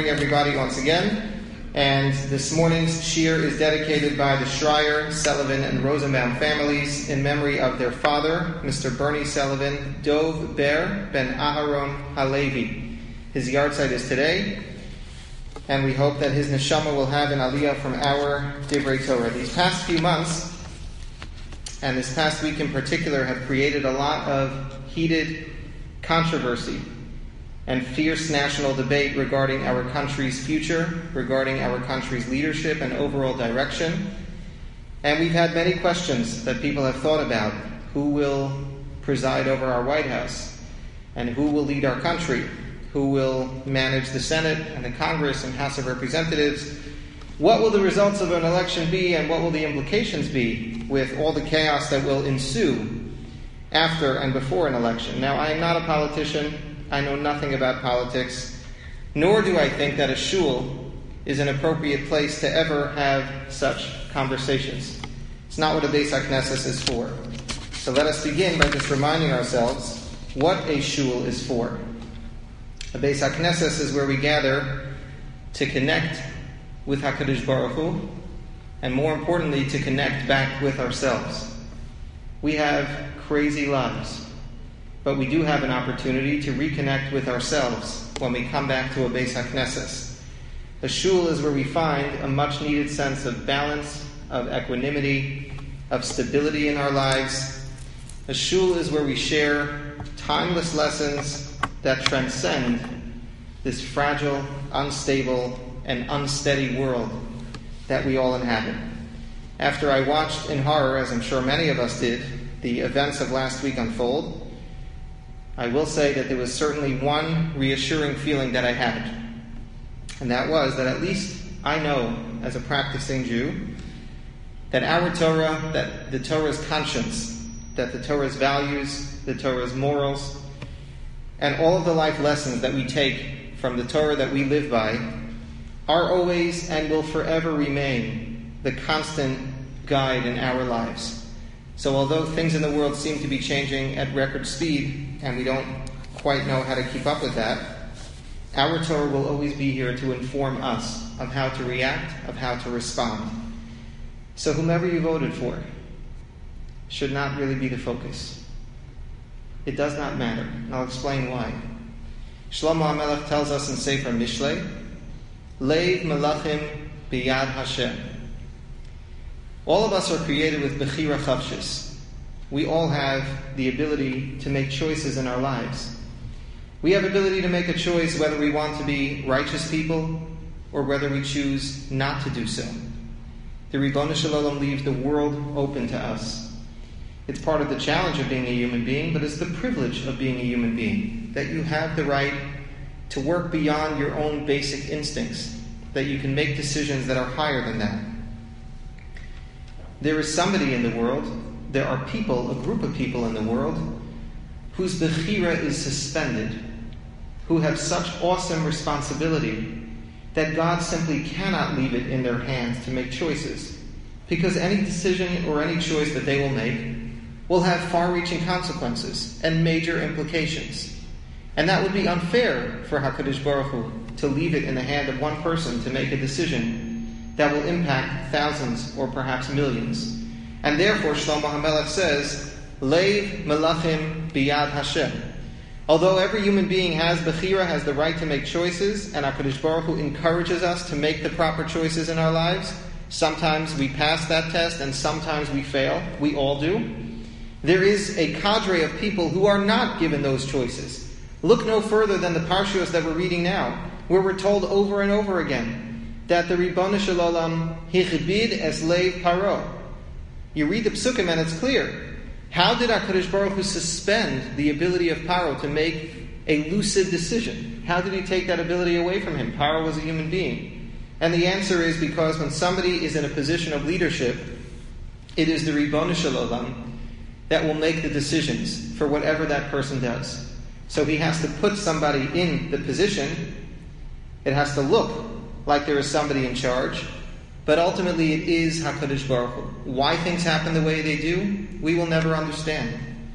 morning, everybody, once again. And this morning's shiur is dedicated by the Schreier, Sullivan, and Rosenbaum families in memory of their father, Mr. Bernie Sullivan, Dov Ber ben Aharon Halevi. His yahrzeit is today, and we hope that his neshama will have an aliyah from our Divrei Torah. These past few months, and this past week in particular, have created a lot of heated controversy and fierce national debate regarding our country's future, regarding our country's leadership and overall direction. And we've had many questions that people have thought about. Who will preside over our White House? And who will lead our country? Who will manage the Senate and the Congress and House of Representatives? What will the results of an election be, and what will the implications be with all the chaos that will ensue after and before an election? Now, I am not a politician. I know nothing about politics, nor do I think that a shul is an appropriate place to ever have such conversations. It's not what a Beis HaKnesses is for. So let us begin by just reminding ourselves what a shul is for. A Beis HaKnesses is where we gather to connect with HaKadosh Baruch Hu, and more importantly, to connect back with ourselves. We have crazy lives, but we do have an opportunity to reconnect with ourselves when we come back to a Beis HaKnesses. A shul is where we find a much-needed sense of balance, of equanimity, of stability in our lives. A shul is where we share timeless lessons that transcend this fragile, unstable, and unsteady world that we all inhabit. After I watched in horror, as I'm sure many of us did, the events of last week unfold, I will say that there was certainly one reassuring feeling that I had, and that was that at least I know, as a practicing Jew, that our Torah, that the Torah's conscience, that the Torah's values, the Torah's morals, and all of the life lessons that we take from the Torah that we live by are always and will forever remain the constant guide in our lives. So although things in the world seem to be changing at record speed, and we don't quite know how to keep up with that, our Torah will always be here to inform us of how to react, of how to respond. So whomever you voted for should not really be the focus. It does not matter, and I'll explain why. Shlomo HaMelech tells us in Sefer Mishlei, Leiv Melachim Biyad Hashem. All of us are created with Bechira Chavshis. We all have the ability to make choices in our lives. We have ability to make a choice whether we want to be righteous people or whether we choose not to do so. The Ribono Shel Olam leaves the world open to us. It's part of the challenge of being a human being, but it's the privilege of being a human being, that you have the right to work beyond your own basic instincts, that you can make decisions that are higher than that. There is somebody in the world, there are people, a group of people in the world, whose bechira is suspended, who have such awesome responsibility that God simply cannot leave it in their hands to make choices, because any decision or any choice that they will make will have far-reaching consequences and major implications. And that would be unfair for HaKadosh Baruch Hu to leave it in the hand of one person to make a decision that will impact thousands or perhaps millions. And therefore, Shlomo HaMelech says, Leiv Melachim Biyad Hashem. Although every human being has Bechira, has the right to make choices, and HaKadosh Baruch Hu encourages us to make the proper choices in our lives, sometimes we pass that test and sometimes we fail. We all do. There is a cadre of people who are not given those choices. Look no further than the Parshios that we're reading now, where we're told over and over again that the Ribono Shel Olam hichbid es leiv paro. You read the psukim and it's clear. How did HaKadosh Baruch Hu suspend the ability of Paro to make a lucid decision? How did he take that ability away from him? Paro was a human being. And the answer is because when somebody is in a position of leadership, it is the Ribono Shel Olam that will make the decisions for whatever that person does. So he has to put somebody in the position. It has to look like there is somebody in charge, but ultimately it is HaKadosh Baruch Hu. Why things happen the way they do, we will never understand.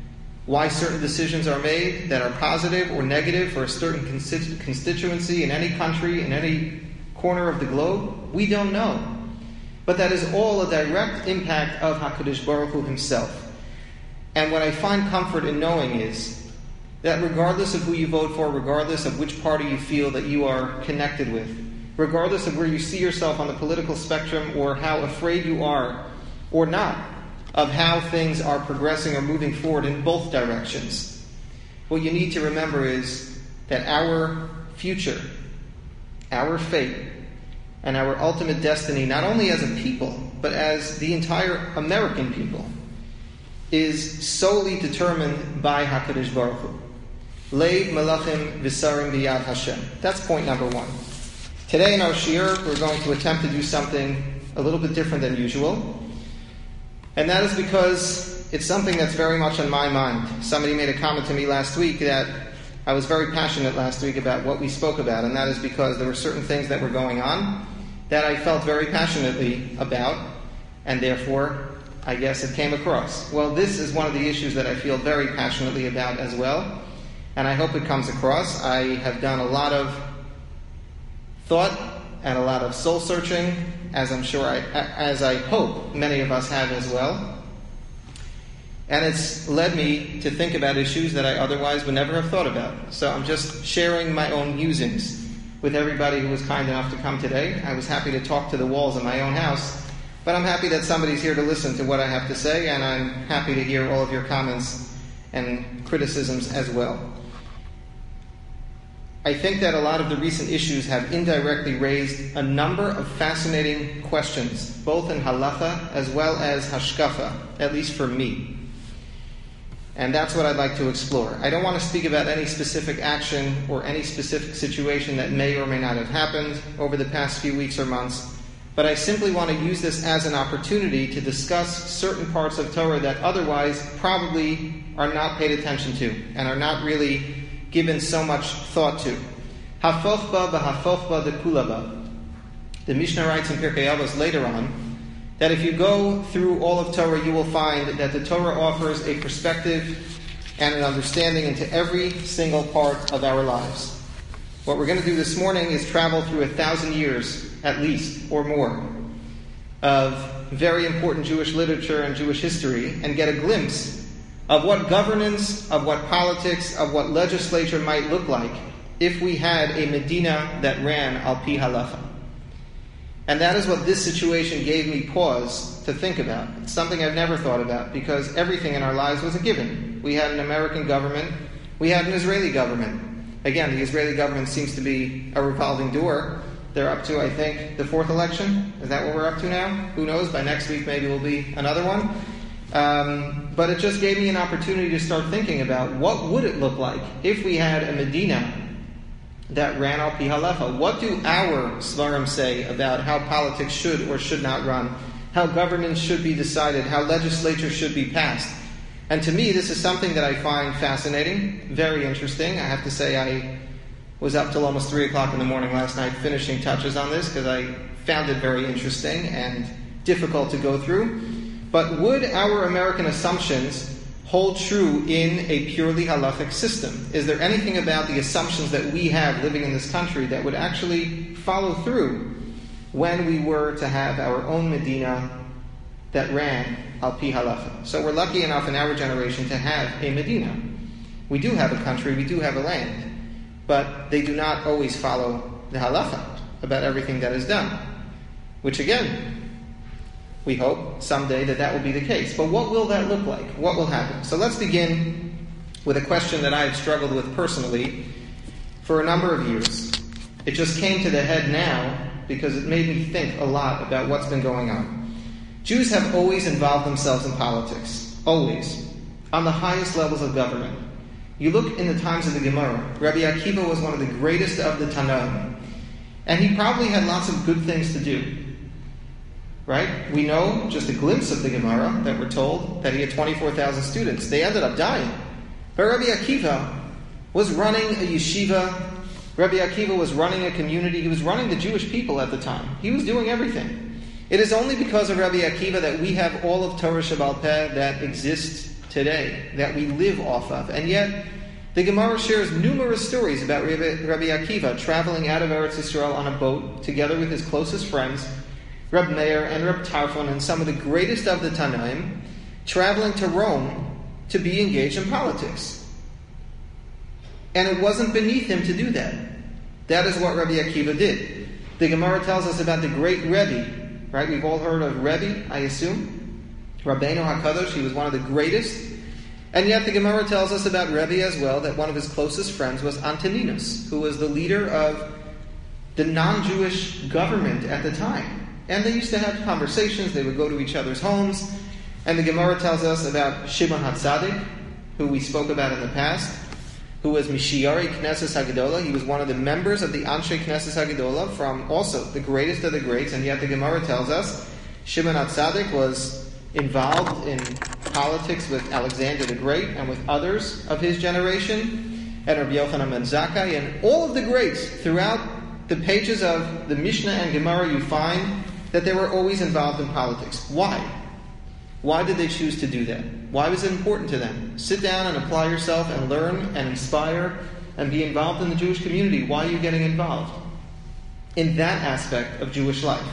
why certain decisions are made that are positive or negative for a certain constituency in any country, in any corner of the globe. We don't know. But that is all a direct impact of HaKadosh Baruch Hu himself. And what I find comfort in knowing is that regardless of who you vote for, regardless of which party you feel that you are connected with, regardless of where you see yourself on the political spectrum or how afraid you are or not of how things are progressing or moving forward in both directions, what you need to remember is that our future, our fate, and our ultimate destiny, not only as a people, but as the entire American people, is solely determined by HaKadosh Baruch Hu. Leiv Melachim V'Sarim B'Yad Hashem. That's point number one. Today in our shiur, we're going to attempt to do something a little bit different than usual. And that is because it's something that's very much on my mind. Somebody made a comment to me last week that I was very passionate last week about what we spoke about, and that is because there were certain things that were going on that I felt very passionately about, and therefore, I guess it came across. Well, this is one of the issues that I feel very passionately about as well, and I hope it comes across. I have done a lot of thought and a lot of soul searching, as I'm sure as I hope many of us have as well. And it's led me to think about issues that I otherwise would never have thought about. So I'm just sharing my own musings with everybody who was kind enough to come today. I was happy to talk to the walls of my own house, but I'm happy that somebody's here to listen to what I have to say, and I'm happy to hear all of your comments and criticisms as well. I think that a lot of the recent issues have indirectly raised a number of fascinating questions, both in halacha as well as hashkafa, at least for me. And that's what I'd like to explore. I don't want to speak about any specific action or any specific situation that may or may not have happened over the past few weeks or months, but I simply want to use this as an opportunity to discuss certain parts of Torah that otherwise probably are not paid attention to and are not really given so much thought to. Hafochba v'hafochba dekulaba. The Mishnah writes in Pirkei Avos later on that if you go through all of Torah, you will find that the Torah offers a perspective and an understanding into every single part of our lives. What we're going to do this morning is travel through 1,000 years, at least, or more, of very important Jewish literature and Jewish history, and get a glimpse of what governance, of what politics, of what legislature might look like if we had a Medina that ran al pi halacha. And that is what this situation gave me pause to think about. It's something I've never thought about, because everything in our lives was a given. We had an American government. We had an Israeli government. Again, the Israeli government seems to be a revolving door. They're up to, I think, the 4th election. Is that what we're up to now? Who knows? By next week, maybe will be another one. But it just gave me an opportunity to start thinking about what would it look like if we had a Medina that ran al pi halacha. What do our svarim say about how politics should or should not run, how governance should be decided, how legislature should be passed? And to me, this is something that I find fascinating, very interesting. I have to say I was up till almost 3 o'clock in the morning last night finishing touches on this because I found it very interesting and difficult to go through. But would our American assumptions hold true in a purely halachic system? Is there anything about the assumptions that we have living in this country that would actually follow through when we were to have our own Medina that ran al pi halacha? So we're lucky enough in our generation to have a Medina. We do have a country, we do have a land, but they do not always follow the halacha about everything that is done, which again, we hope someday that will be the case. But what will that look like? What will happen? So let's begin with a question that I've struggled with personally for a number of years. It just came to the head now because it made me think a lot about what's been going on. Jews have always involved themselves in politics. Always. On the highest levels of government. You look in the times of the Gemara. Rabbi Akiva was one of the greatest of the Tanaim. And he probably had lots of good things to do. Right? We know just a glimpse of the Gemara that we're told that he had 24,000 students. They ended up dying. But Rabbi Akiva was running a yeshiva. Rabbi Akiva was running a community. He was running the Jewish people at the time. He was doing everything. It is only because of Rabbi Akiva that we have all of Torah Shebaal Peh that exists today, that we live off of. And yet, the Gemara shares numerous stories about Rabbi Akiva traveling out of Eretz Yisrael on a boat together with his closest friends, Reb Meir and Reb Tarfon, and some of the greatest of the Tanaim, traveling to Rome to be engaged in politics. And it wasn't beneath him to do that. That is what Rabbi Akiva did. The Gemara tells us about the great Rebbe, right? We've all heard of Rebbe, I assume. Rabbeinu HaKadosh, he was one of the greatest. And yet the Gemara tells us about Rebbe as well, that one of his closest friends was Antoninus, who was the leader of the non-Jewish government at the time. And they used to have conversations, they would go to each other's homes. And the Gemara tells us about Shimon HaTzadik, who we spoke about in the past, who was Mishiyari Knesset HaGedolah. He was one of the members of the Anshe Knesset HaGedolah, from also the greatest of the greats. And yet the Gemara tells us Shimon HaTzadik was involved in politics with Alexander the Great and with others of his generation, and Rabbi Yochanan ben Zakkai, and all of the greats. Throughout the pages of the Mishnah and Gemara, you find that they were always involved in politics. Why? Why did they choose to do that? Why was it important to them? Sit down and apply yourself and learn and inspire and be involved in the Jewish community. Why are you getting involved in that aspect of Jewish life?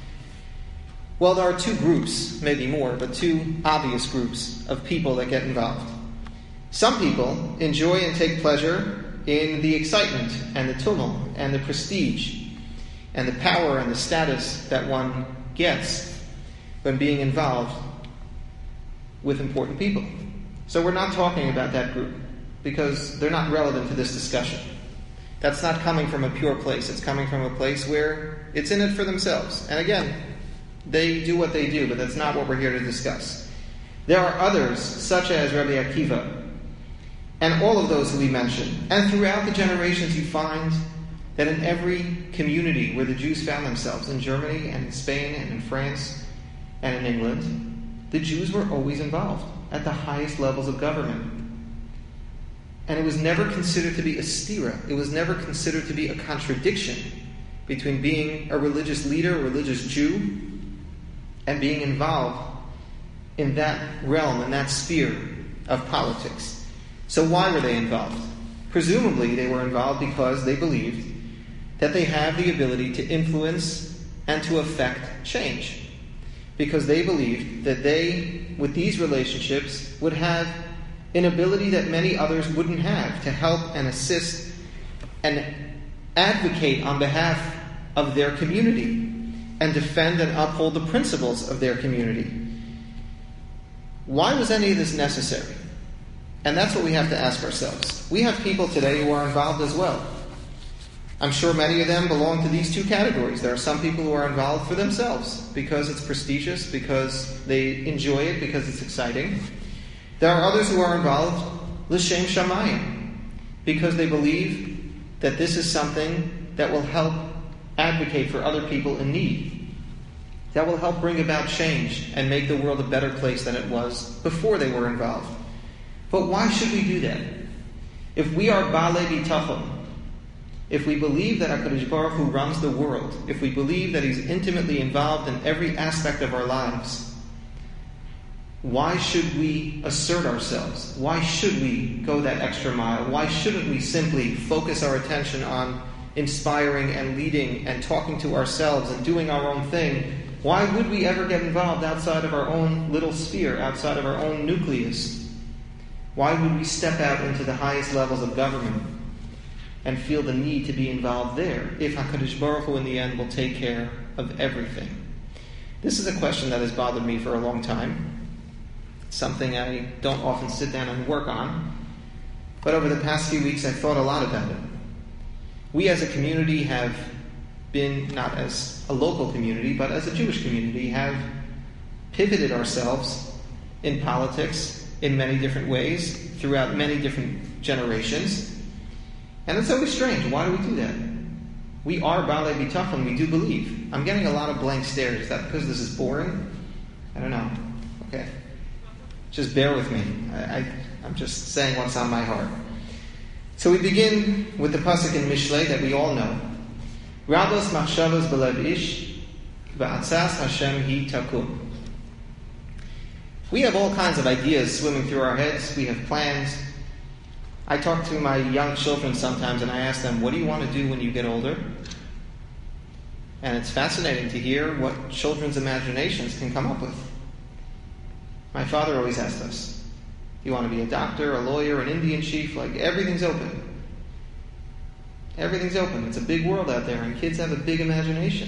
Well, there are two groups, maybe more, but two obvious groups of people that get involved. Some people enjoy and take pleasure in the excitement and the tumult and the prestige and the power and the status that one gets when being involved with important people. So we're not talking about that group because they're not relevant to this discussion. That's not coming from a pure place. It's coming from a place where it's in it for themselves. And again, they do what they do, but that's not what we're here to discuss. There are others, such as Rabbi Akiva, and all of those who we mentioned. And throughout the generations, you find that in every community where the Jews found themselves, in Germany and in Spain and in France and in England, the Jews were always involved at the highest levels of government. And it was never considered to be a stira. It was never considered to be a contradiction between being a religious leader, a religious Jew, and being involved in that realm, in that sphere of politics. So why were they involved? Presumably they were involved because they believed that they have the ability to influence and to affect change. Because they believed that they, with these relationships, would have an ability that many others wouldn't have to help and assist and advocate on behalf of their community and defend and uphold the principles of their community. Why was any of this necessary? And that's what we have to ask ourselves. We have people today who are involved as well. I'm sure many of them belong to these two categories. There are some people who are involved for themselves because it's prestigious, because they enjoy it, because it's exciting. There are others who are involved l'shem shamayim, because they believe that this is something that will help advocate for other people in need, that will help bring about change and make the world a better place than it was before they were involved. But why should we do that? If we are Baalei Bitachon, if we believe that HaKadosh Baruch Hu runs the world, if we believe that He's intimately involved in every aspect of our lives, why should we assert ourselves? Why should we go that extra mile? Why shouldn't we simply focus our attention on inspiring and leading and talking to ourselves and doing our own thing? Why would we ever get involved outside of our own little sphere, outside of our own nucleus? Why would we step out into the highest levels of government and feel the need to be involved there if HaKadosh Baruch Hu in the end will take care of everything? This is a question that has bothered me for a long time. It's something I don't often sit down and work on. But over the past few weeks I've thought a lot about it. We as a community have been, not as a local community, but as a Jewish community, have pivoted ourselves in politics in many different ways throughout many different generations. And it's always strange. Why do we do that? We are Baalei Bitachon, we do believe. I'm getting a lot of blank stares. Is that because this is boring? I don't know. Okay. Just bear with me. I'm just saying what's on my heart. So we begin with the pasuk in Mishlei that we all know. Rabos machshavos belev ish, va'atzas Hashem hi takum. We have all kinds of ideas swimming through our heads. We have plans. I talk to my young children sometimes and I ask them, what do you want to do when you get older? And it's fascinating to hear what children's imaginations can come up with. My father always asked us, you want to be a doctor, a lawyer, an Indian chief? Like, everything's open. Everything's open. It's a big world out there, and kids have a big imagination.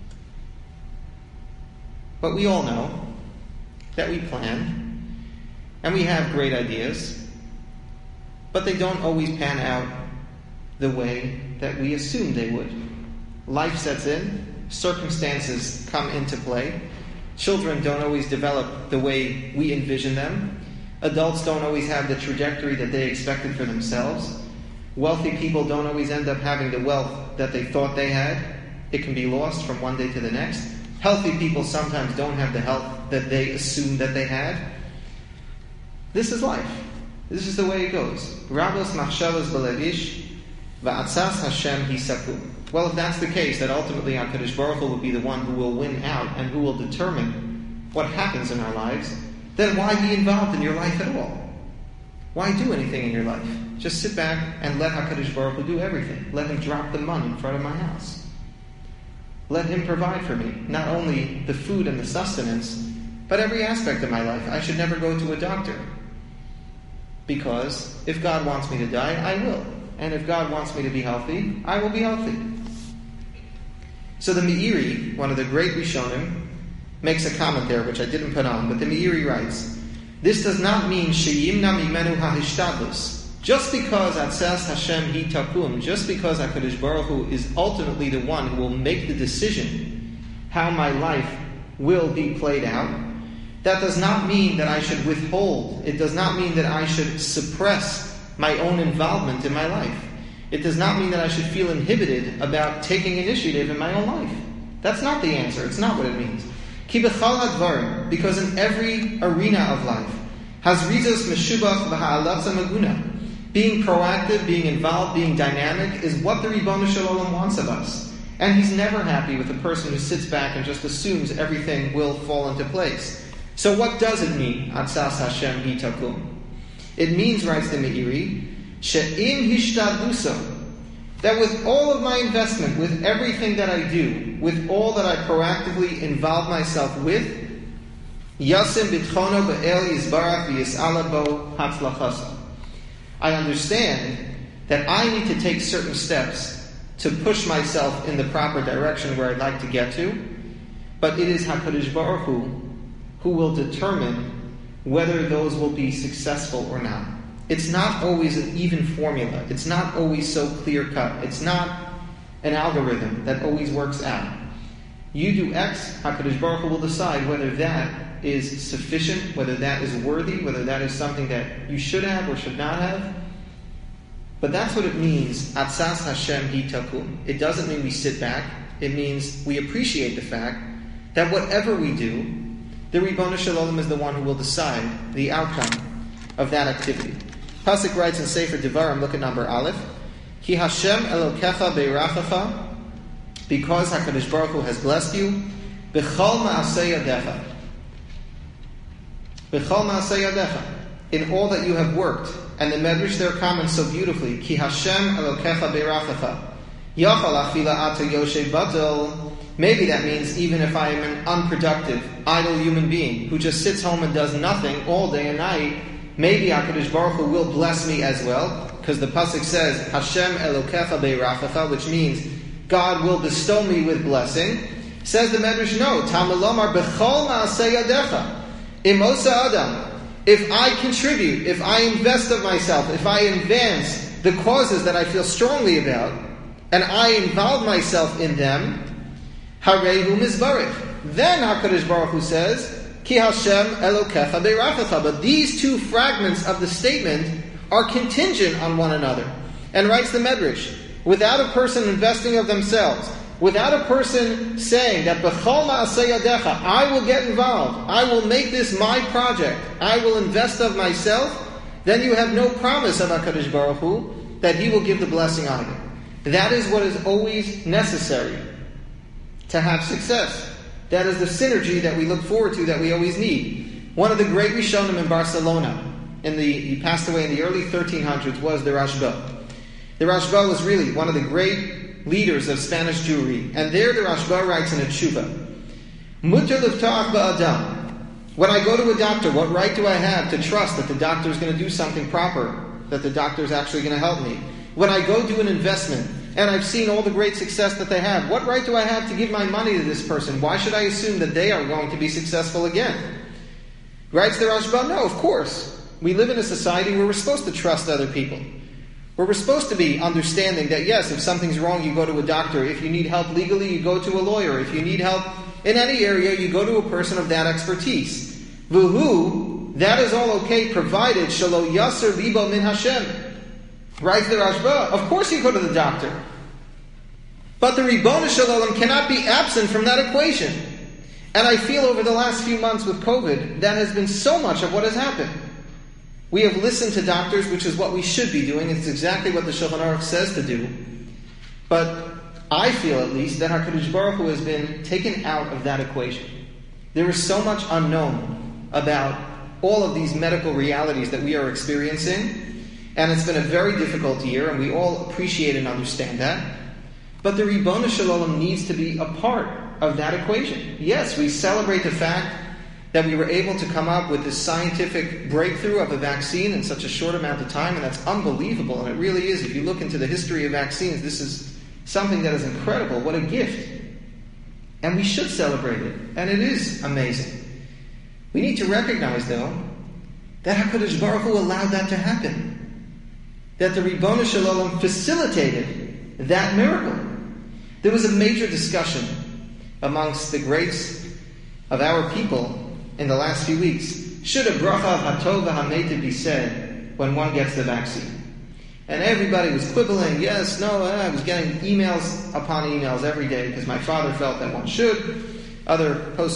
But we all know that we plan, and we have great ideas, but they don't always pan out the way that we assumed they would. Life sets in, circumstances come into play, children don't always develop the way we envision them, adults don't always have the trajectory that they expected for themselves, wealthy people don't always end up having the wealth that they thought they had. It can be lost from one day to the next. Healthy people sometimes don't have the health that they assumed that they had. This is life. This is the way it goes. Rabos machshavos belevish va'atzas Hashem hisaku. Well, if that's the case, that ultimately HaKadosh Baruch Hu will be the one who will win out and who will determine what happens in our lives, then why be involved in your life at all? Why do anything in your life? Just sit back and let HaKadosh Baruch Hu do everything. Let Him drop the money in front of my house. Let Him provide for me, not only the food and the sustenance, but every aspect of my life. I should never go to a doctor. Because if God wants me to die, I will. And if God wants me to be healthy, I will be healthy. So the Meiri, one of the great Rishonim, makes a comment there, which I didn't put on, but the Meiri writes, this does not mean sheyimna mimenu hahishtadlus. Just because Atzas Hashem hi takum, just because HaKadosh Baruch Hu is ultimately the one who will make the decision how my life will be played out, that does not mean that I should withhold. It does not mean that I should suppress my own involvement in my life. It does not mean that I should feel inhibited about taking initiative in my own life. That's not the answer. It's not what it means. Ki b'chal hadvarim, because in every arena of life, hazrizos meshubach v'ha'alatza maguna, being proactive, being involved, being dynamic is what the Ribono Shel Olam wants of us. And He's never happy with a person who sits back and just assumes everything will fall into place. So what does it mean, Atzas Hashem hi takum? It means, writes the Meiri, she'im hishtadluso, that with all of my investment, with everything that I do, with all that I proactively involve myself with, yasim bitchono be'el yizbarach v'yis'ala bo hatzlachaso. I understand that I need to take certain steps to push myself in the proper direction where I'd like to get to, but it is HaKadosh Baruch Hu who will determine whether those will be successful or not. It's not always an even formula. It's not always so clear-cut. It's not an algorithm that always works out. You do X, HaKadosh Baruch Hu will decide whether that is sufficient, whether that is worthy, whether that is something that you should have or should not have. But that's what it means, Atzas Hashem hi takum. It doesn't mean we sit back. It means we appreciate the fact that whatever we do, the Ribono Shel Olam is the one who will decide the outcome of that activity. Pasuk writes in Sefer Devarim, look at number Aleph, Ki Hashem Elokecha beirachacha, because HaKadosh Baruch Hu has blessed you, b'chol ma'aseh yadecha. B'chol ma'aseh yadecha. In all that you have worked. And the Medrash there comments so beautifully, Ki Hashem Elokecha beirachacha. Yachal achila ata yoshev batel. Maybe that means even if I am an unproductive, idle human being who just sits home and does nothing all day and night, maybe HaKadosh Baruch Hu will bless me as well, because the pasuk says Hashem Elokecha beirachacha, which means God will bestow me with blessing. Says the Medrash, no, Talmud Lomar bechol ma'aseh yadecha, imosa adam. If I contribute, if I invest of myself, if I advance the causes that I feel strongly about, and I involve myself in them, harehu mizbarich. Then HaKadosh Baruch Hu says, Ki Hashem Elokecha beirachacha. But these two fragments of the statement are contingent on one another. And writes the Medrash, without a person investing of themselves, without a person saying that b'chol ma'aseh yadecha, I will get involved, I will make this my project, I will invest of myself, then you have no promise of HaKadosh Baruch Hu that He will give the blessing on it. That is what is always necessary to have success. That is the synergy that we look forward to, that we always need. One of the great Rishonim in Barcelona, he passed away in the early 1300s, was the Rashba. The Rashba was really one of the great leaders of Spanish Jewry. And there the Rashba writes in a tshuva, Mutter liftach ba'adam. When I go to a doctor, what right do I have to trust that the doctor is going to do something proper, that the doctor is actually going to help me? When I go do an investment, and I've seen all the great success that they have, what right do I have to give my money to this person? Why should I assume that they are going to be successful again? Writes the Rashba, no, of course. We live in a society where we're supposed to trust other people. Where we're supposed to be understanding that, yes, if something's wrong, you go to a doctor. If you need help legally, you go to a lawyer. If you need help in any area, you go to a person of that expertise. Vuhu, that is all okay, provided shelo yaser libo min Hashem. Writes the Rashba, of course you go to the doctor. But the Ribono Shel Olam cannot be absent from that equation. And I feel over the last few months with COVID, that has been so much of what has happened. We have listened to doctors, which is what we should be doing. It's exactly what the Shulchan Aruch says to do. But I feel, at least, that HaKadosh Baruch Hu has been taken out of that equation. There is so much unknown about all of these medical realities that we are experiencing. And it's been a very difficult year, and we all appreciate and understand that. But the Ribono Shel Olam needs to be a part of that equation. Yes, we celebrate the fact that we were able to come up with this scientific breakthrough of a vaccine in such a short amount of time, and that's unbelievable, and it really is. If you look into the history of vaccines, this is something that is incredible. What a gift. And we should celebrate it, and it is amazing. We need to recognize, though, that HaKadosh Baruch Hu allowed that to happen. That the Ribono Shel Olam facilitated that miracle. There was a major discussion amongst the greats of our people in the last few weeks. Should a bracha of hatov v'hametiv be said when one gets the vaccine? And everybody was quibbling, yes, no, I was getting emails upon emails every day because my father felt that one should. All other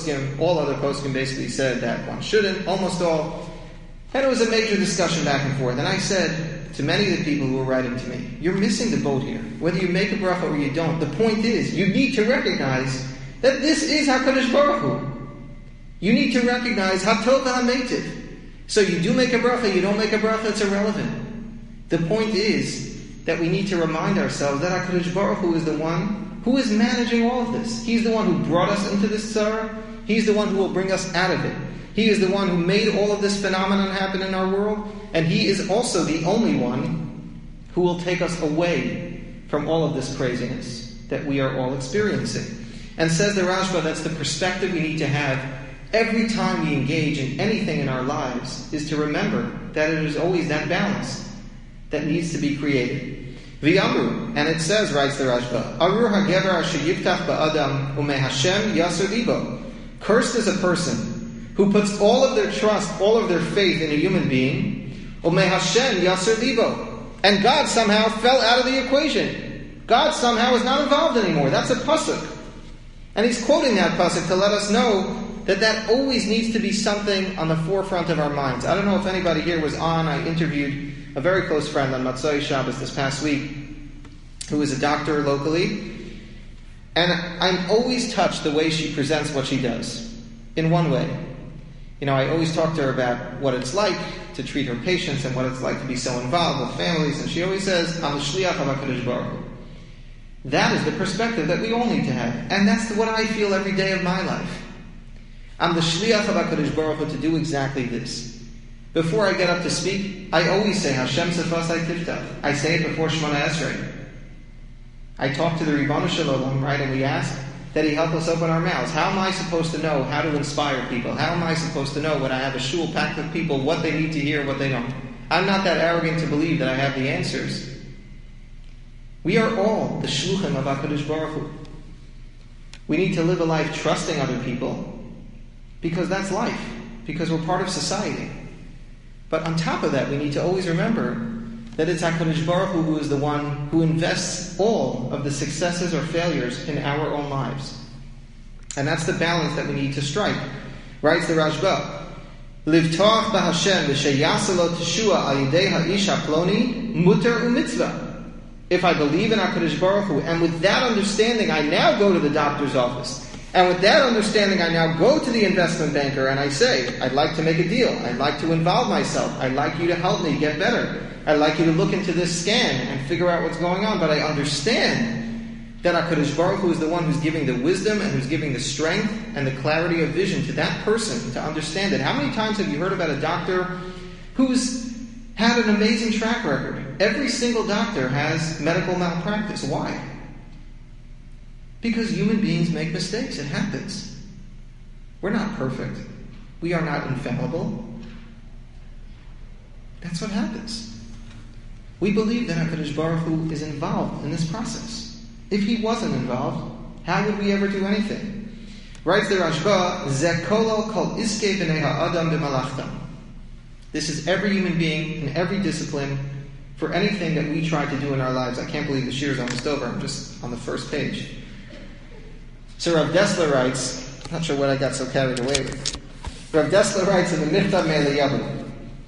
poskim basically said that one shouldn't, almost all. And it was a major discussion back and forth. And I said to many of the people who were writing to me, you're missing the boat here. Whether you make a bracha or you don't, the point is, you need to recognize that this is HaKadosh Baruch Hu. You need to recognize Hatov v'hametiv. So you do make a bracha, you don't make a bracha, it's irrelevant. The point is that we need to remind ourselves that HaKadosh Baruch Hu is the one who is managing all of this. He's the one who brought us into this tzara. He's the one who will bring us out of it. He is the one who made all of this phenomenon happen in our world. And He is also the only one who will take us away from all of this craziness that we are all experiencing. And says the Rashba, that's the perspective we need to have every time we engage in anything in our lives, is to remember that it is always that balance that needs to be created. V'yamru, and it says, writes the Rashba, Arur hagever asher yiftach ba'adam u'me Hashem yaser libo. Cursed is a person who puts all of their trust, all of their faith in a human being, u'me Hashem yaser libo. And God somehow fell out of the equation. God somehow is not involved anymore. That's a pasuk. And he's quoting that pasuk to let us know that always needs to be something on the forefront of our minds. I don't know if anybody here was on. I interviewed a very close friend on Matzai Shabbos this past week who is a doctor locally. And I'm always touched the way she presents what she does. In one way. I always talk to her about what it's like to treat her patients and what it's like to be so involved with families. And she always says, I'm the shliach of HaKadosh Baruch Hu. That is the perspective that we all need to have. And that's what I feel every day of my life. I'm the shliach of HaKadosh Baruch Hu to do exactly this. Before I get up to speak, I always say, Hashem Sefasai Tiftach. I say it before Shemona Esrei. I talk to the Ribono Shel Olam, right, and we ask that He help us open our mouths. How am I supposed to know how to inspire people? How am I supposed to know when I have a shul packed with people what they need to hear, what they don't? I'm not that arrogant to believe that I have the answers. We are all the shluchim of HaKadosh Baruch Hu. We need to live a life trusting other people, because that's life, because we're part of society. But on top of that, we need to always remember that it's HaKadosh Baruch Hu who is the one who invests all of the successes or failures in our own lives. And that's the balance that we need to strike. Writes the Rashba, Livtoach b'Hashem v'sheyaselo teshua al yidei ha'ish haploni muter u'mitzvah. If I believe in HaKadosh Baruch Hu, and with that understanding I now go to the doctor's office, And with that understanding, I now go to the investment banker and I say, I'd like to make a deal. I'd like to involve myself. I'd like you to help me get better. I'd like you to look into this scan and figure out what's going on. But I understand that HaKadosh Baruch Hu is the one who's giving the wisdom and who's giving the strength and the clarity of vision to that person to understand it. How many times have you heard about a doctor who's had an amazing track record? Every single doctor has medical malpractice. Why? Because human beings make mistakes. It happens. We're not perfect. We are not infallible. That's what happens. We believe that HaKadosh Baruch Hu is involved in this process. If He wasn't involved, how would we ever do anything? Writes the Rashba, Ze kolo kol iske b'nei ha'adam b'malachtam. This is every human being in every discipline for anything that we try to do in our lives. I can't believe the shir is almost over. I'm just on the first page. So Rav Dessler writes, not sure what I got so carried away with. Rav Dessler writes in the Michtav Me'Eliyahu.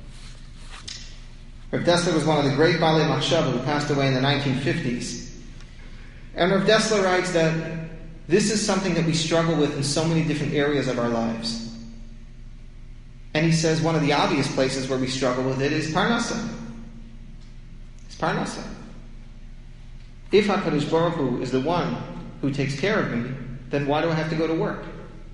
Rav Dessler was one of the great Balei Machshava who passed away in the 1950s. And Rav Dessler writes that this is something that we struggle with in so many different areas of our lives. And he says one of the obvious places where we struggle with it is Parnasa. It's Parnasa. If HaKadosh Baruch Hu is the one who takes care of me, then why do I have to go to work?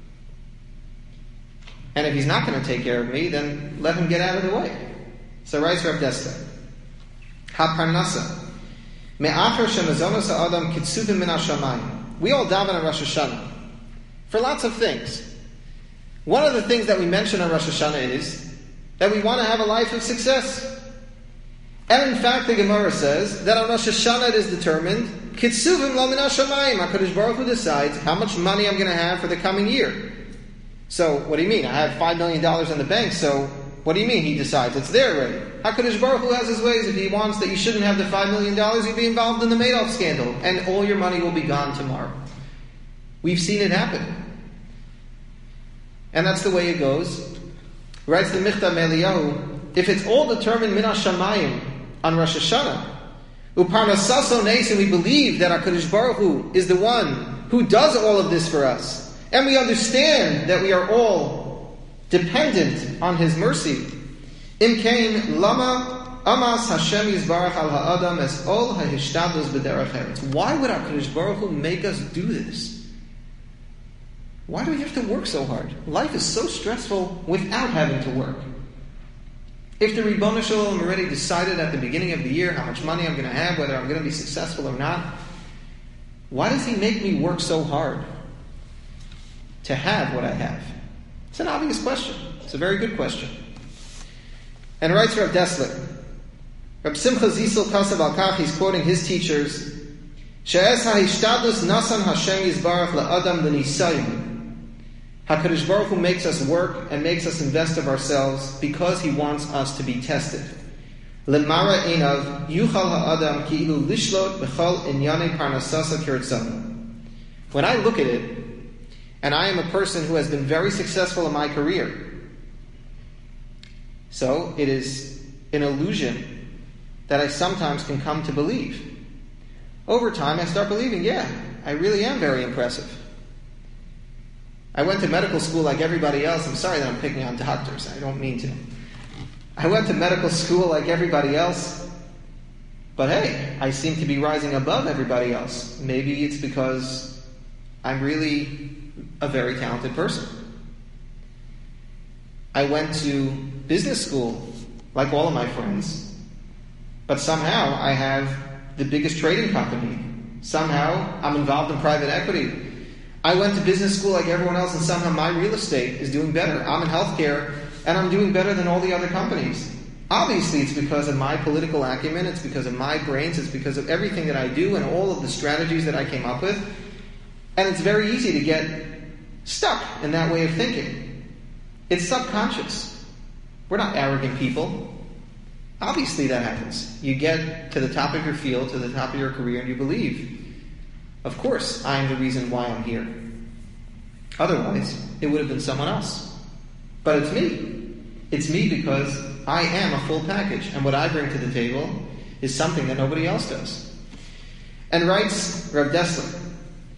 And if He's not going to take care of me, then let Him get out of the way. So writes Rav Dessler, Ha-Parnasa, Me'achar shemazonos ha'adam kitzuvim min hashamayim. We all daven on Rosh Hashanah for lots of things. One of the things that we mention on Rosh Hashanah is that we want to have a life of success. And in fact, the Gemara says that on Rosh Hashanah it is determined, Kitzuvim lo min hashamayim. HaKadosh Baruch Hu decides how much money I'm going to have for the coming year. So, what do you mean? I have $5 million in the bank, so what do you mean He decides? It's there already. HaKadosh Baruch Hu has His ways. If He wants that you shouldn't have the $5 million, you'll be involved in the Madoff scandal, and all your money will be gone tomorrow. We've seen it happen. And that's the way it goes. Writes the Michtav Me'Eliyahu, if it's all determined min hashamayim on Rosh Hashanah, uparnasaso neis, and we believe that HaKadosh Baruch Hu is the one who does all of this for us, and we understand that we are all dependent on His mercy. Imkein lama amas Hashem yizbarach al ha'adam es ol ha'hishtadlus b'derech eretz. Why would HaKadosh Baruch Hu make us do this? Why do we have to work so hard? Life is so stressful without having to work. If the Ribono Shel Olam already decided at the beginning of the year how much money I'm going to have, whether I'm going to be successful or not, why does He make me work so hard to have what I have? It's an obvious question. It's a very good question. And writes Rav Dessler, Reb Simcha Zisel Kasav Al-Kach, he's quoting his teachers, She'ez ha'hishtadlus nasan Hashem yizbarach la'adam l'nisayim. HaKadosh Baruch Hu makes us work and makes us invest of ourselves because He wants us to be tested. Lemara einav yuchal ha'adam ki'ilu lishlot b'chol inyanei parnasasa kirtzanu. When I look at it, and I am a person who has been very successful in my career, so it is an illusion that I sometimes can come to believe. Over time I start believing, yeah, I really am very impressive. I went to medical school like everybody else. I'm sorry that I'm picking on doctors. I don't mean to. I went to medical school like everybody else. But hey, I seem to be rising above everybody else. Maybe it's because I'm really a very talented person. I went to business school like all of my friends. But somehow I have the biggest trading company. Somehow I'm involved in private equity. I went to business school like everyone else, and somehow my real estate is doing better. I'm in healthcare, and I'm doing better than all the other companies. Obviously, it's because of my political acumen, it's because of my brains, it's because of everything that I do and all of the strategies that I came up with. And it's very easy to get stuck in that way of thinking. It's subconscious. We're not arrogant people. Obviously that happens. You get to the top of your field, to the top of your career, and you believe, of course, I am the reason why I'm here. Otherwise, it would have been someone else. But it's me. It's me because I am a full package, and what I bring to the table is something that nobody else does. And writes Rav Dessler,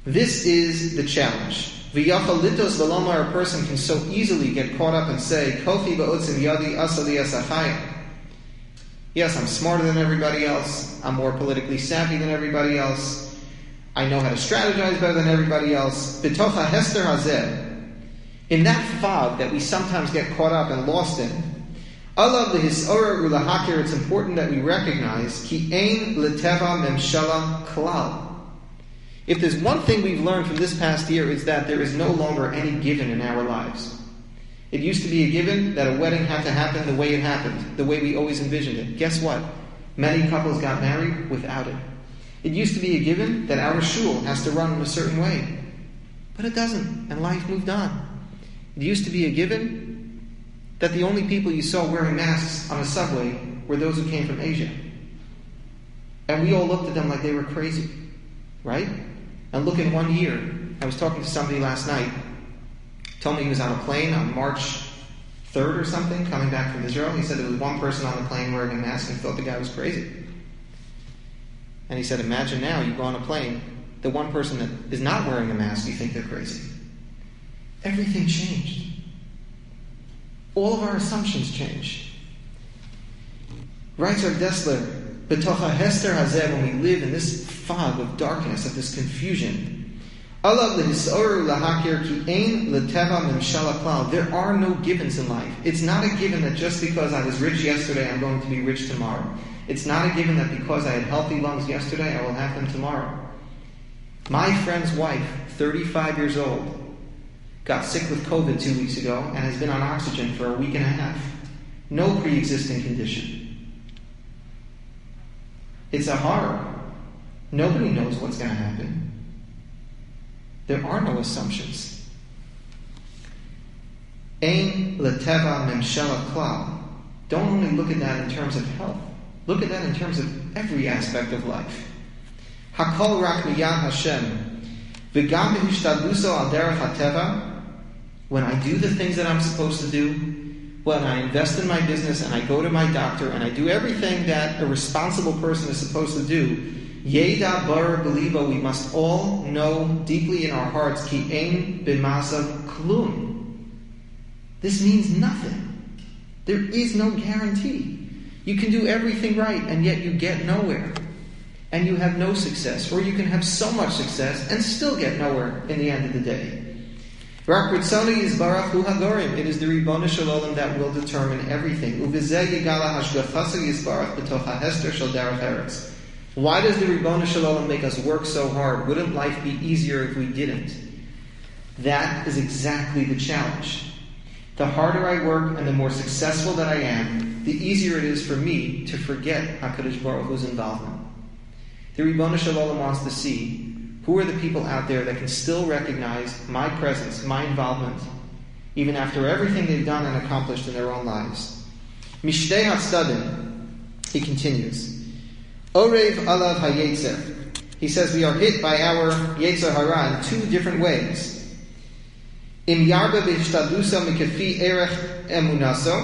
This is the challenge. V'yachal litos v'lomar, a person can so easily get caught up and say, Kofi ba'otzim yadi asali asachayim. Yes, I'm smarter than everybody else. I'm more politically savvy than everybody else. I know how to strategize better than everybody else. B'tocha hester hazeh. In that fog that we sometimes get caught up and lost in, alav lehisora ulahakir, it's important that we recognize ki ein leteva memshala klal. If there's one thing we've learned from this past year, is that there is no longer any given in our lives. It used to be a given that a wedding had to happen the way it happened, the way we always envisioned it. Guess what? Many couples got married without it. It used to be a given that our shul has to run in a certain way. But it doesn't, and life moved on. It used to be a given that the only people you saw wearing masks on a subway were those who came from Asia. And we all looked at them like they were crazy. Right? And look, in 1 year, I was talking to somebody last night, told me he was on a plane on March 3rd or something, coming back from Israel. He said there was one person on the plane wearing a mask and thought the guy was crazy. And he said, imagine now you go on a plane, the one person that is not wearing a mask, you think they're crazy. Everything changed. All of our assumptions changed. Writes our Dessler, B'tocha hester hazeh, when we live in this fog of darkness, of this confusion, alav lehisoru lahakir ki ein leteva memshala klal. There are no givens in life. It's not a given that just because I was rich yesterday, I'm going to be rich tomorrow. It's not a given that because I had healthy lungs yesterday, I will have them tomorrow. My friend's wife, 35 years old, got sick with COVID 2 weeks ago and has been on oxygen for a week and a half. No pre-existing condition. It's a horror. Nobody knows what's going to happen. There are no assumptions. Ein leteva memshela klal. Don't only look at that in terms of health. Look at that in terms of every aspect of life. Hakol rak miyad Hashem. V'gam b'hishtadluso al derech hateva. When I do the things that I'm supposed to do, when I invest in my business and I go to my doctor and I do everything that a responsible person is supposed to do, Yeda bar believa, we must all know deeply in our hearts, ki ein b'masav klum. This means nothing. There is no guarantee. You can do everything right and yet you get nowhere. And you have no success. Or you can have so much success and still get nowhere in the end of the day. Rak ritzoni yizbarach hu hagorim. It is the Ribono Shel Olam that will determine everything. Uvizeh yigala hashgachaso yizbarach b'toch hahester shel derech eretz. Why does the Ribono Shel Olam make us work so hard? Wouldn't life be easier if we didn't? That is exactly the challenge. The harder I work and the more successful that I am, the easier it is for me to forget HaKadosh Baruch Hu's involvement. The Ribono Shel Olam wants to see who are the people out there that can still recognize my presence, my involvement, even after everything they've done and accomplished in their own lives. Mishtei HaTzadim, he continues, Orev alav hayetzer. He says we are hit by our Yetzer Hara in two different ways. Im yarba b'hishtadluso mikefi erech emunaso,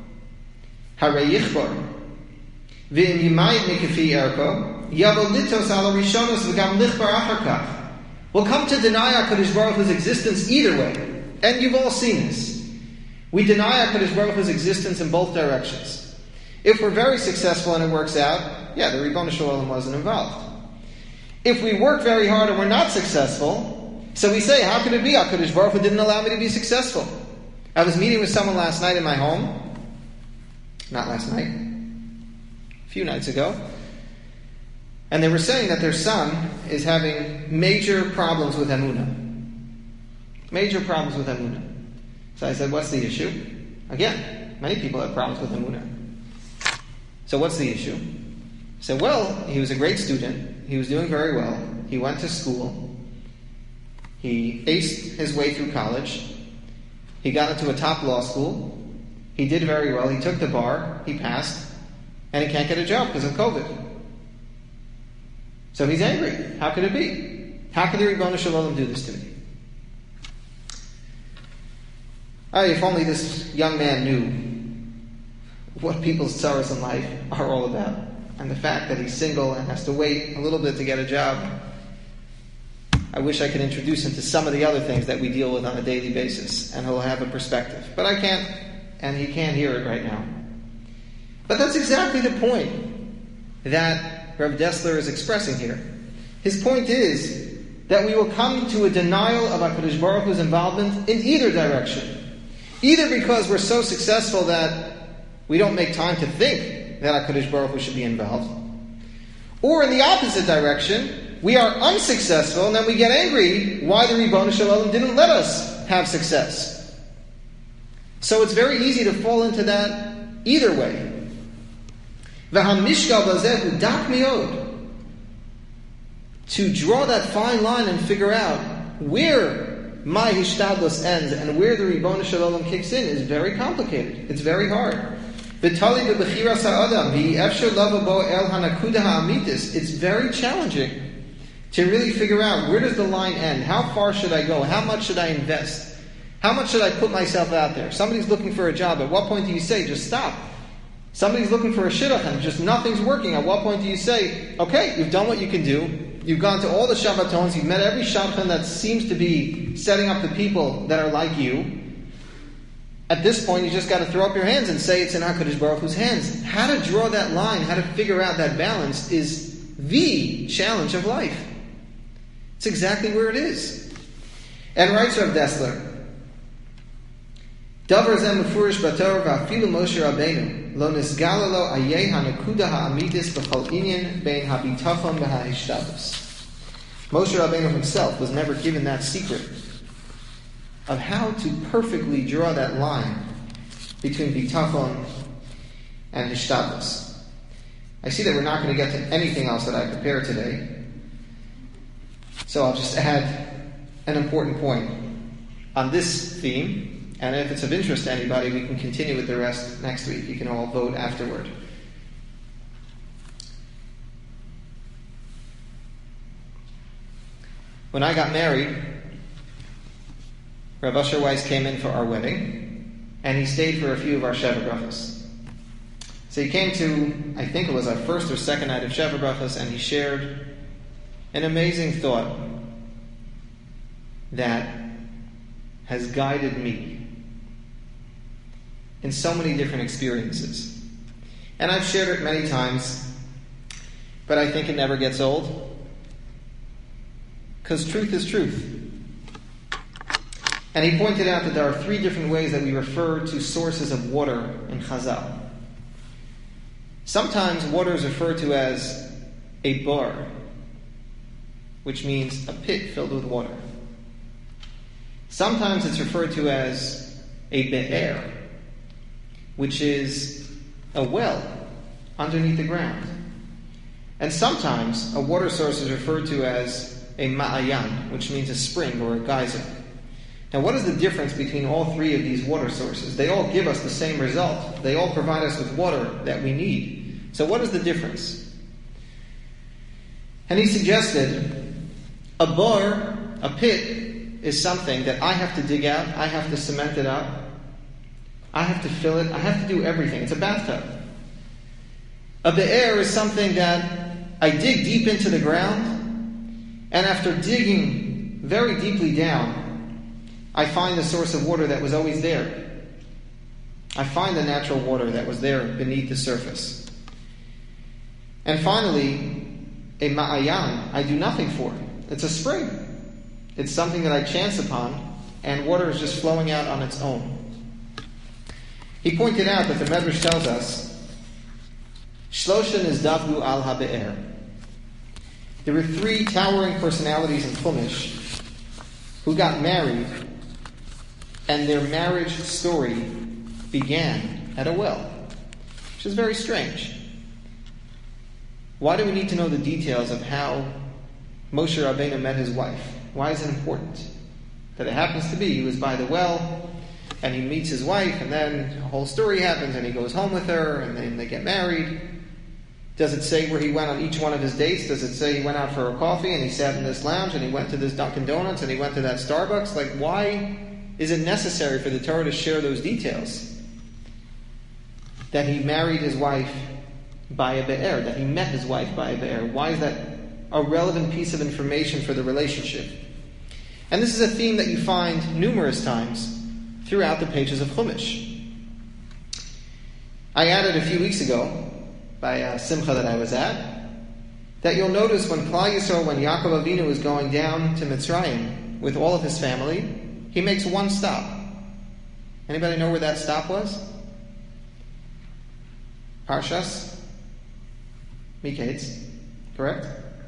hare yichbor. V'im yimayit mikefi erko, yavo litos ala rishonos v'gam lichbar acharkach. We'll come to deny HaKadosh Baruch Hu's existence either way. And you've all seen this. We deny HaKadosh Baruch Hu's existence in both directions. If we're very successful and it works out, yeah, the Ribono Shel Olam wasn't involved. If we work very hard and we're not successful, so we say, how could it be? HaKadosh Baruch Hu didn't allow me to be successful. I was meeting with someone last night in my home. Not last night. A few nights ago. And they were saying that their son is having major problems with Emunah. Major problems with Emunah. So I said, what's the issue? Again, many people have problems with Emunah. So what's the issue? I said, well, he was a great student. He was doing very well. He went to school. He aced his way through college. He got into a top law school. He did very well. He took the bar. He passed. And he can't get a job because of COVID. So he's angry. How could it be? How could the Ribono Shel Olam do this to me? If only this young man knew what people's sorrows in life are all about. And the fact that he's single and has to wait a little bit to get a job. I wish I could introduce him to some of the other things that we deal with on a daily basis, and he'll have a perspective. But I can't, and he can't hear it right now. But that's exactly the point that Reb Dessler is expressing here. His point is that we will come to a denial of HaKadosh Baruch Hu's involvement in either direction. Either because we're so successful that we don't make time to think that HaKadosh Baruch Hu should be involved. Or in the opposite direction, we are unsuccessful and then we get angry why the Ribono Shel Olam didn't let us have success. So it's very easy to fall into that either way. V'hamishkal bazeh hu dak miod. To draw that fine line and figure out where my hishtadlus ends and where the Ribono Shel Olam kicks in is very complicated. It's very hard. It's very challenging to really figure out where does the line end? How far should I go? How much should I invest? How much should I put myself out there? Somebody's looking for a job. At what point do you say, just stop? Somebody's looking for a shidduch and just nothing's working. At what point do you say, okay, you've done what you can do. You've gone to all the Shabbatons. You've met every shadchan that seems to be setting up the people that are like you. At this point, you just got to throw up your hands and say it's in HaKadosh Baruch Hu's hands. How to draw that line, how to figure out that balance is the challenge of life. It's exactly where it is. And writes Rav Dessler, Davar zeh mefurish batorah v'afilu Moshe Rabbeinu lo nisgala lo ayeh hanekuda ha'amidis b'chol inyan bein habitachon v'ha'hishtadlus. Moshe Rabbeinu himself was never given that secret of how to perfectly draw that line between bitachon and hishtadlus. I see that we're not going to get to anything else that I prepared today, so I'll just add an important point on this theme, and if it's of interest to anybody, we can continue with the rest next week. You can all vote afterward. When I got married, Rav Asher Weiss came in for our wedding, and he stayed for a few of our Sheva Brachos. So he came to, I think it was our first or second night of Sheva Brachos, and he shared an amazing thought that has guided me in so many different experiences. And I've shared it many times, but I think it never gets old, because truth is truth. And he pointed out that there are 3 different ways that we refer to sources of water in Chazal. Sometimes water is referred to as a bar, which means a pit filled with water. Sometimes it's referred to as a be'er, which is a well underneath the ground. And sometimes a water source is referred to as a ma'ayan, which means a spring or a geyser. Now, what is the difference between all 3 of these water sources? They all give us the same result. They all provide us with water that we need. So what is the difference? And he suggested a bar, a pit, is something that I have to dig out, I have to cement it up, I have to fill it, I have to do everything. It's a bathtub. A be'er is something that I dig deep into the ground, and after digging very deeply down, I find the source of water that was always there. I find the natural water that was there beneath the surface. And finally, a ma'ayan, I do nothing for it. It's a spring. It's something that I chance upon, and water is just flowing out on its own. He pointed out that the Medrash tells us, Shlosha nizdavgu al ha'be'er. There were 3 towering personalities in Chumash who got married, and their marriage story began at a well, which is very strange. Why do we need to know the details of how Moshe Rabbeinu met his wife? Why is it important? That it happens to be he was by the well, and he meets his wife, and then a whole story happens, and he goes home with her, and then they get married. Does it say where he went on each one of his dates? Does it say he went out for a coffee, and he sat in this lounge, and he went to this Dunkin' Donuts, and he went to that Starbucks? Like, why is it necessary for the Torah to share those details? That he married his wife by a be'er, that he met his wife by a be'er. Why is that a relevant piece of information for the relationship. And this is a theme that you find numerous times throughout the pages of Chumash. I added a few weeks ago, by a simcha that I was at, that you'll notice when Klal Yisrael, when Yaakov Avinu is going down to Mitzrayim with all of his family, he makes one stop. Anybody know where that stop was? Parshas Miketz, correct?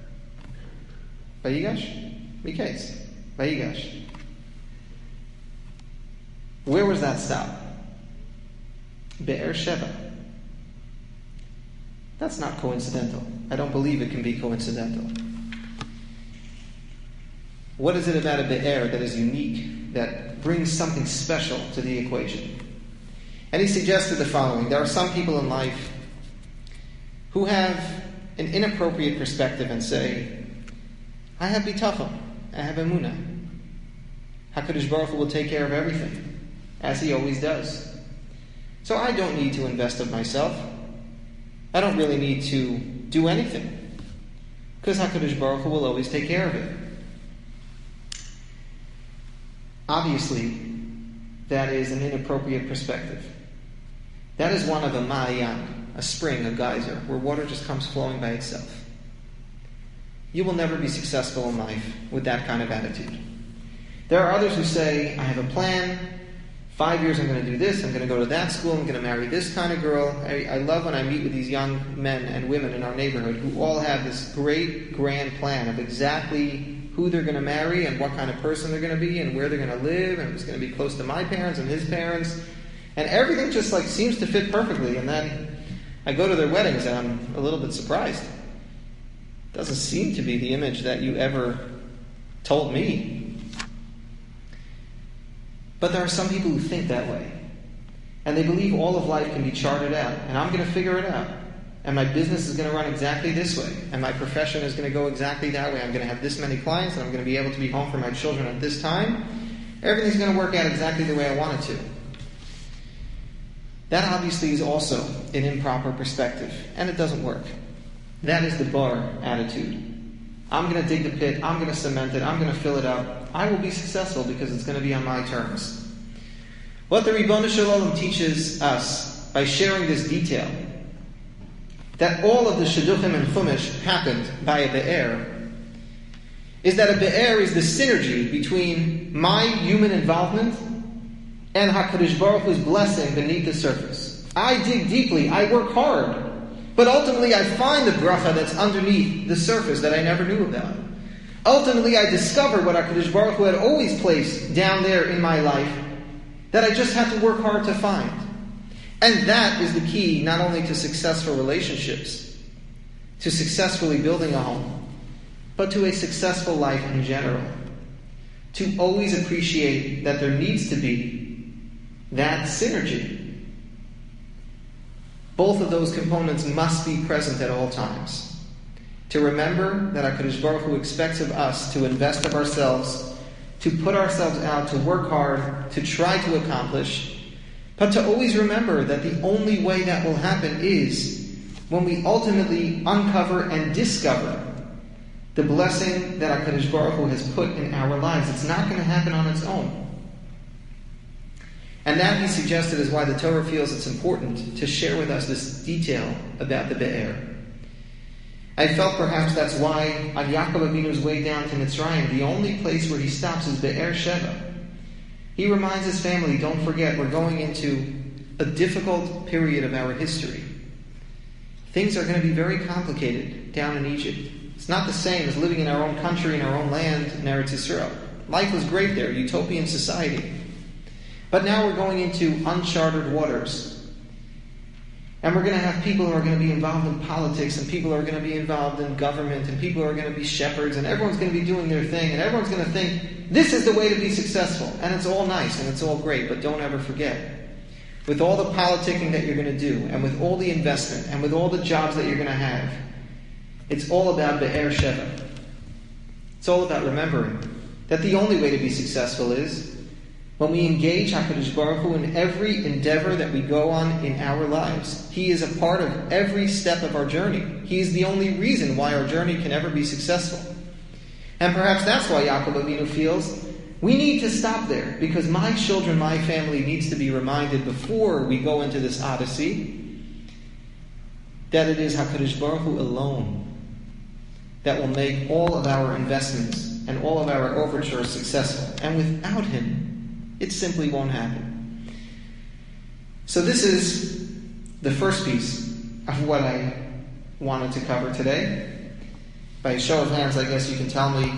Vayigash? Miketz. Vayigash. Where was that stop? Be'er Sheva. That's not coincidental. I don't believe it can be coincidental. What is it about a Be'er that is unique, that brings something special to the equation? And he suggested the following. There are some people in life who have an inappropriate perspective and say, I have bitachon, I have emunah. HaKadosh Baruch Hu will take care of everything, as he always does. So I don't need to invest of myself. I don't really need to do anything, because HaKadosh Baruch Hu will always take care of it. Obviously, that is an inappropriate perspective. That is one of a ma'ayan, a spring, a geyser, where water just comes flowing by itself. You will never be successful in life with that kind of attitude. There are others who say, I have a plan, 5 years I'm going to do this, I'm going to go to that school, I'm going to marry this kind of girl. I love when I meet with these young men and women in our neighborhood who all have this great, grand plan of exactly who they're going to marry and what kind of person they're going to be and where they're going to live and it's going to be close to my parents and his parents. And everything just seems to fit perfectly. And then I go to their weddings and I'm a little bit surprised. It doesn't seem to be the image that you ever told me. But there are some people who think that way. And they believe all of life can be charted out. And I'm going to figure it out. And my business is going to run exactly this way. And my profession is going to go exactly that way. I'm going to have this many clients. And I'm going to be able to be home for my children at this time. Everything's going to work out exactly the way I want it to. That obviously is also an improper perspective. And it doesn't work. That is the bar attitude. I'm going to dig the pit. I'm going to cement it. I'm going to fill it up. I will be successful because it's going to be on my terms. What the Ribono Shel Olam teaches us by sharing this detail, that all of the Shidduchim and Chumash happened by a Be'er, is that a Be'er is the synergy between my human involvement and HaKadosh Baruch Hu's blessing beneath the surface. I dig deeply, I work hard, but ultimately I find the bracha that's underneath the surface that I never knew about. Ultimately I discover what HaKadosh Baruch Hu had always placed down there in my life that I just had to work hard to find. And that is the key not only to successful relationships, to successfully building a home, but to a successful life in general. To always appreciate that there needs to be that synergy. Both of those components must be present at all times. To remember that HaKadosh Baruch Hu expects of us to invest of ourselves, to put ourselves out, to work hard, to try to accomplish, but to always remember that the only way that will happen is when we ultimately uncover and discover the blessing that HaKadosh Baruch Hu has put in our lives. It's not going to happen on its own. And that, he suggested, is why the Torah feels it's important to share with us this detail about the Be'er. I felt perhaps that's why on Yaakov Avinu's way down to Mitzrayim, the only place where he stops is Be'er Sheva. He reminds his family, don't forget, we're going into a difficult period of our history. Things are going to be very complicated down in Egypt. It's not the same as living in our own country, in our own land, in Eretz Yisrael. Life was great there, utopian society. But now we're going into uncharted waters. And we're going to have people who are going to be involved in politics, and people who are going to be involved in government, and people who are going to be shepherds, and everyone's going to be doing their thing, and everyone's going to think, this is the way to be successful. And it's all nice, and it's all great, but don't ever forget, with all the politicking that you're going to do, and with all the investment, and with all the jobs that you're going to have, it's all about Be'er Sheva. It's all about remembering that the only way to be successful is When we engage HaKadosh Baruch Hu in every endeavor that we go on in our lives, He is a part of every step of our journey. He is the only reason why our journey can ever be successful. And perhaps that's why Yaakov Avinu feels, we need to stop there, because my children, my family needs to be reminded before we go into this odyssey that it is HaKadosh Baruch Hu alone that will make all of our investments and all of our overtures successful. And without Him, it simply won't happen. So this is the first piece of what I wanted to cover today. By a show of hands, I guess you can tell me